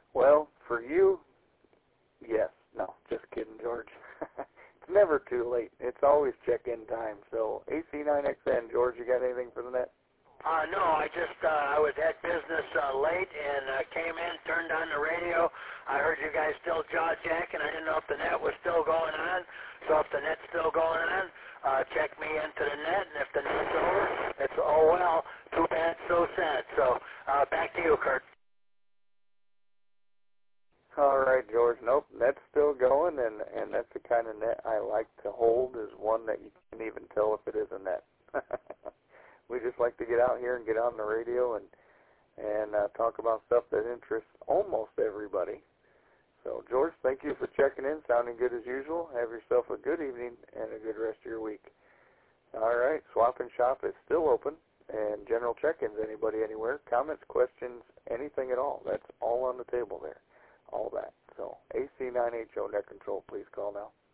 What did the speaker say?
Well, for you, yes. No, just kidding, George. It's never too late. It's always check-in time. So AC9XN, George, you got anything for the net? No, I was at business late and came in, turned on the radio. I heard you guys still jaw jacking. I didn't know if the net was still going on. So if the net's still going on, check me into the net. And if the net's over, it's oh well, too bad, so sad. So back to you, Kurt. All right, George. Nope, net's still going, and that's the kind of net I like to hold, is one that you can't even tell if it is a net. We just like to get out here and get on the radio and talk about stuff that interests almost everybody. So, George, thank you for checking in, sounding good as usual. Have yourself a good evening and a good rest of your week. All right, Swap and Shop is still open, and general check-ins, anybody, anywhere, comments, questions, anything at all. That's all on the table there, all that. So, AC9HO Net Control, please call now.